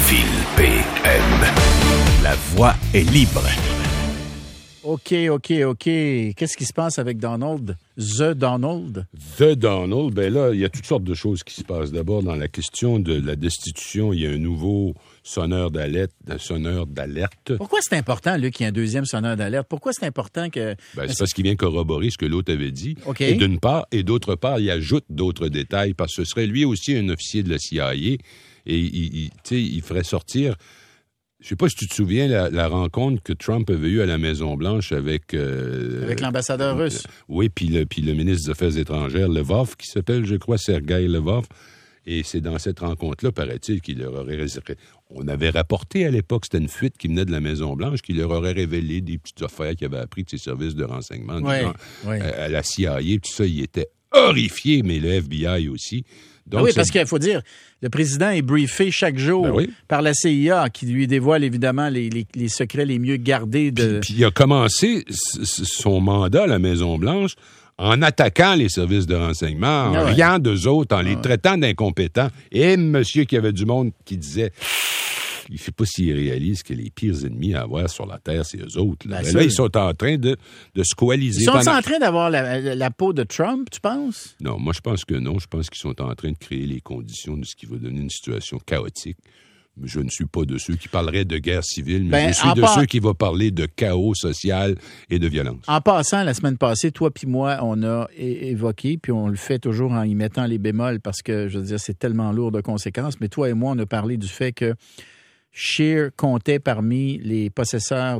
PM. La voix est libre. OK. Qu'est-ce qui se passe avec Donald? The Donald? The Donald, bien là, il y a toutes sortes de choses qui se passent. D'abord, dans la question de la destitution, il y a un nouveau sonneur d'alerte. Pourquoi c'est important, lui, qu'il y ait un deuxième sonneur d'alerte? Pourquoi c'est important que... C'est parce qu'il vient corroborer ce que l'autre avait dit. Okay. Et d'une part, et d'autre part, il ajoute d'autres détails, parce que ce serait lui aussi un officier de la CIA, et il ferait sortir... Je ne sais pas si tu te souviens la rencontre que Trump avait eue à la Maison-Blanche avec l'ambassadeur russe. Oui, puis le ministre des Affaires étrangères, Lvov, qui s'appelle, je crois, Sergei Lvov. Et c'est dans cette rencontre-là, paraît-il, qu'il leur aurait... On avait rapporté à l'époque, c'était une fuite qui venait de la Maison-Blanche, qu'il leur aurait révélé des petites affaires qu'il avait appris de ses services de renseignement à la CIA. Tout ça, il était horrifié, mais le FBI aussi. Donc, parce qu'il faut dire, le président est briefé chaque jour par la CIA, qui lui dévoile évidemment les secrets les mieux gardés de... Puis il a commencé son mandat à la Maison-Blanche en attaquant les services de renseignement, en riant d'eux autres, en les traitant d'incompétents. Et monsieur qui avait du monde qui disait... Il ne sait pas s'il réalise que les pires ennemis à avoir sur la Terre, c'est eux autres. Là, ils sont en train de se coaliser. Ils sont en train d'avoir la peau de Trump, tu penses? Non, moi, je pense que non. Je pense qu'ils sont en train de créer les conditions de ce qui va donner une situation chaotique. Je ne suis pas de ceux qui parleraient de guerre civile, mais je suis de ceux qui vont parler de chaos social et de violence. En passant, la semaine passée, toi puis moi, on a évoqué, puis on le fait toujours en y mettant les bémols, parce que, je veux dire, c'est tellement lourd de conséquences, mais toi et moi, on a parlé du fait que Scheer comptait parmi les possesseurs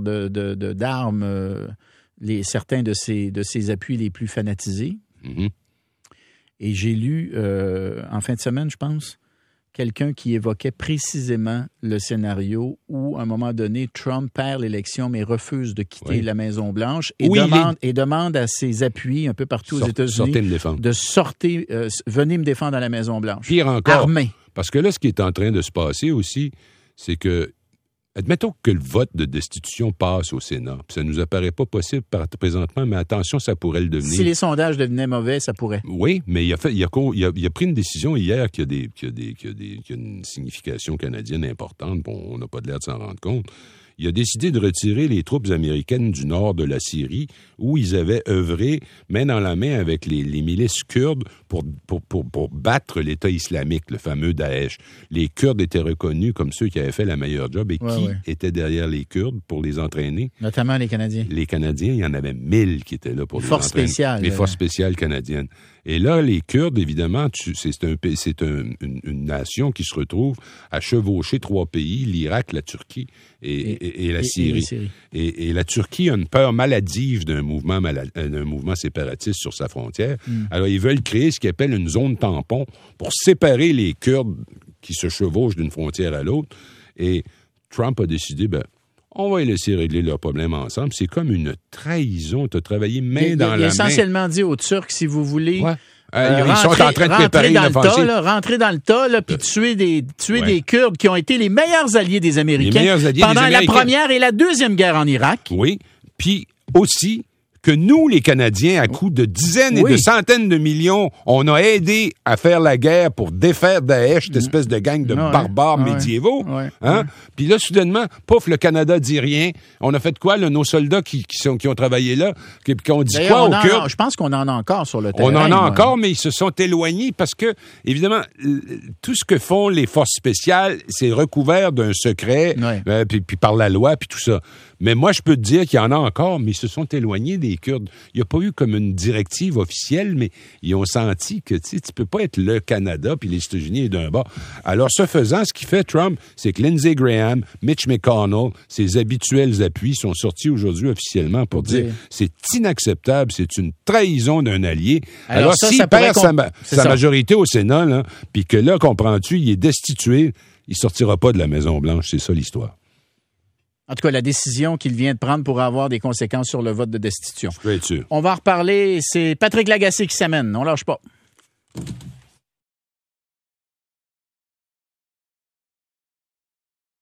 d'armes certains de ses appuis les plus fanatisés. Mm-hmm. Et j'ai lu, en fin de semaine, je pense, quelqu'un qui évoquait précisément le scénario où, à un moment donné, Trump perd l'élection, mais refuse de quitter la Maison-Blanche et demande à ses appuis un peu partout aux États-Unis de sortir, venez me défendre à la Maison-Blanche. Pire encore, armé. Parce que là, ce qui est en train de se passer aussi, c'est que, admettons que le vote de destitution passe au Sénat, puis ça ne nous apparaît pas possible présentement, mais attention, ça pourrait le devenir. Si les sondages devenaient mauvais, ça pourrait. Oui, mais il a pris une décision hier qui a une signification canadienne importante, bon, on n'a pas l'air de s'en rendre compte. Il a décidé de retirer les troupes américaines du nord de la Syrie, où ils avaient œuvré main dans la main avec les milices kurdes pour battre l'État islamique, le fameux Daesh. Les Kurdes étaient reconnus comme ceux qui avaient fait la meilleure job. Et qui était derrière les Kurdes pour les entraîner? Notamment les Canadiens. Les Canadiens, il y en avait 1000 qui étaient là pour les entraîner. Les forces spéciales canadiennes. Et là, les Kurdes, évidemment, c'est une nation qui se retrouve à chevaucher 3 pays, l'Irak, la Turquie et la Syrie. Et la Turquie a une peur maladive d'un mouvement séparatiste sur sa frontière. Alors, ils veulent créer ce qu'ils appellent une zone tampon pour séparer les Kurdes qui se chevauchent d'une frontière à l'autre. Et Trump a décidé, on va les laisser régler leurs problèmes ensemble. C'est comme une trahison. Tu as travaillé main dans la main. Il a essentiellement dit aux Turcs, si vous voulez... ils sont en train de préparer une offensive. Rentrer dans le tas, puis tuer des Kurdes qui ont été les meilleurs alliés des Américains pendant la première et la deuxième guerre en Irak. Oui, puis aussi que nous, les Canadiens, à coups de dizaines et de centaines de millions, on a aidé à faire la guerre pour défaire Daesh, cette espèce de gang de barbares médiévaux. Puis là, soudainement, pouf, le Canada dit rien. On a fait quoi, là, nos soldats qui ont travaillé là, qui ont dit quoi aux Kurdes? Je pense qu'on en a encore sur le terrain. On en a encore, mais ils se sont éloignés parce que, évidemment, tout ce que font les forces spéciales, c'est recouvert d'un secret, puis par la loi, puis tout ça. Mais moi, je peux te dire qu'il y en a encore, mais ils se sont éloignés des Kurdes. Il n'y a pas eu comme une directive officielle, mais ils ont senti que tu peux pas être le Canada puis les États-Unis d'un bas. Alors, ce faisant, ce qui fait Trump, c'est que Lindsey Graham, Mitch McConnell, ses habituels appuis sont sortis aujourd'hui officiellement pour dire c'est inacceptable, c'est une trahison d'un allié. Alors s'il perd sa majorité au Sénat, là, puis que là, comprends-tu, il est destitué, il sortira pas de la Maison-Blanche. C'est ça l'histoire. En tout cas, la décision qu'il vient de prendre pourra avoir des conséquences sur le vote de destitution. Je peux être sûr. On va en reparler. C'est Patrick Lagacé qui s'amène. On lâche pas.